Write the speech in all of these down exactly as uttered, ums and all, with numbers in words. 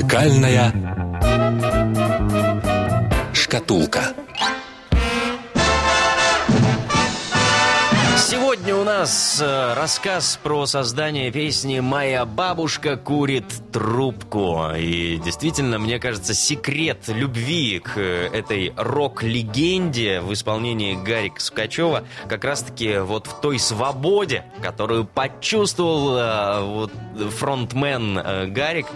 Музыкальная шкатулка. Сегодня у нас э, рассказ про создание песни «Моя бабушка курит трубку». И действительно, мне кажется, секрет любви к э, этой рок-легенде в исполнении Гарика Сукачева как раз-таки вот в той свободе, которую почувствовал э, вот, фронтмен э, Гарик,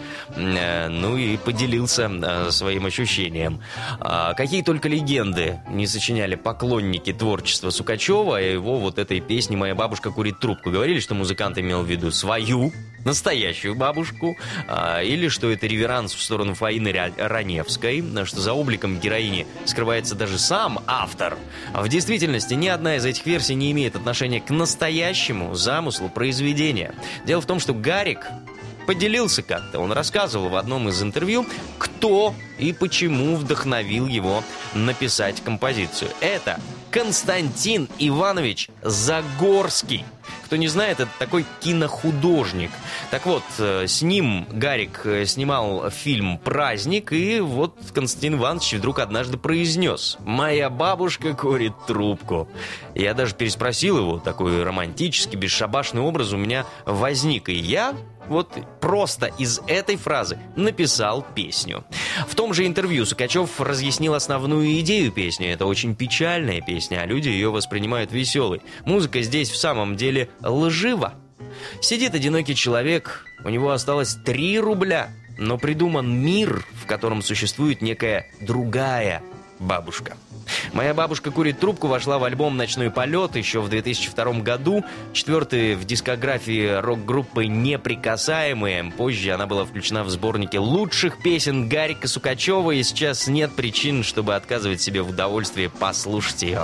э, ну и поделился э, своим ощущением. Э, какие только легенды не сочиняли поклонники творчества Сукачева, и его вот этой песни «Моя бабушка курит трубку». Говорили, что музыкант имел в виду свою, настоящую бабушку, а, или что это реверанс в сторону Фаины Раневской, что за обликом героини скрывается даже сам автор. А в действительности ни одна из этих версий не имеет отношения к настоящему замыслу произведения. Дело в том, что Гарик поделился как-то. Он рассказывал в одном из интервью, кто и почему вдохновил его написать композицию. Это Константин Иванович Загорский. Кто не знает, это такой кинохудожник. Так вот, с ним Гарик снимал фильм «Праздник», и вот Константин Иванович вдруг однажды произнес: «Моя бабушка курит трубку». Я даже переспросил его, такой романтический, бесшабашный образ у меня возник, и я вот просто из этой фразы написал песню. В том же интервью Сукачев разъяснил основную идею песни. Это очень печальная песня, а люди ее воспринимают веселой. Музыка здесь в самом деле лжива. Сидит одинокий человек, у него осталось три рубля, но придуман мир, в котором существует некая другая бабушка. «Моя бабушка курит трубку» вошла в альбом «Ночной полет» еще в две тысячи втором году, четвертый в дискографии рок-группы «Неприкасаемые». Позже она была включена в сборники лучших песен Гарика Сукачева, и сейчас нет причин, чтобы отказывать себе в удовольствии послушать ее.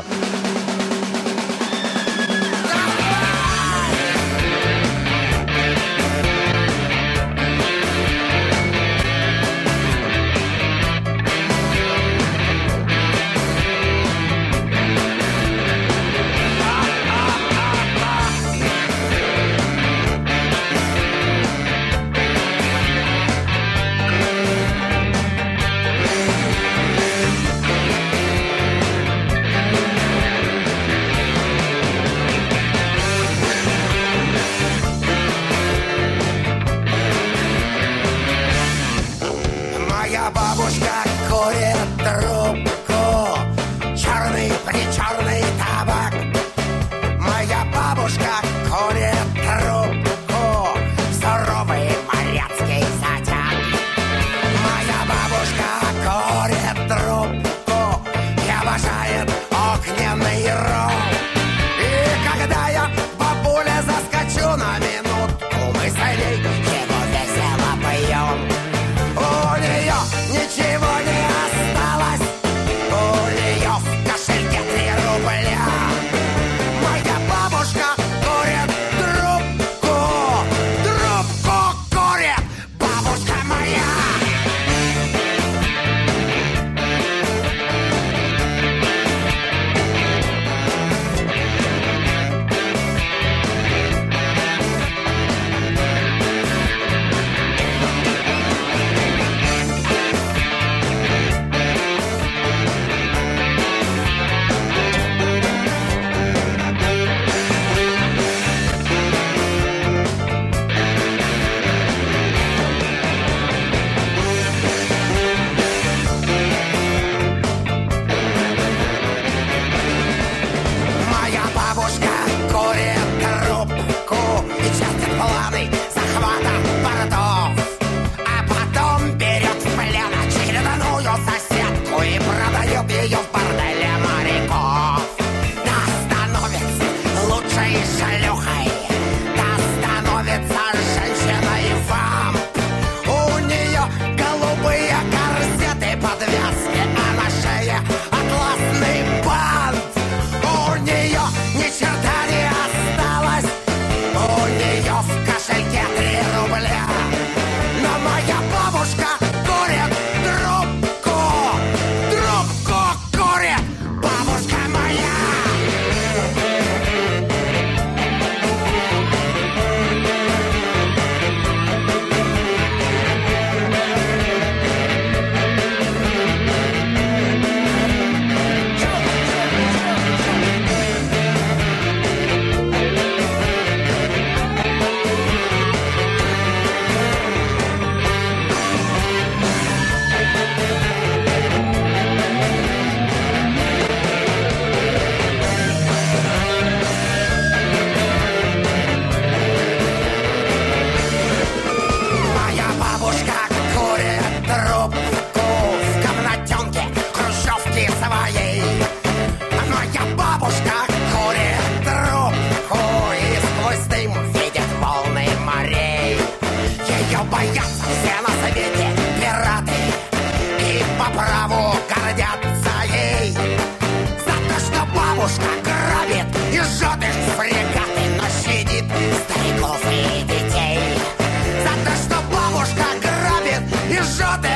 Ничего не осталось жжет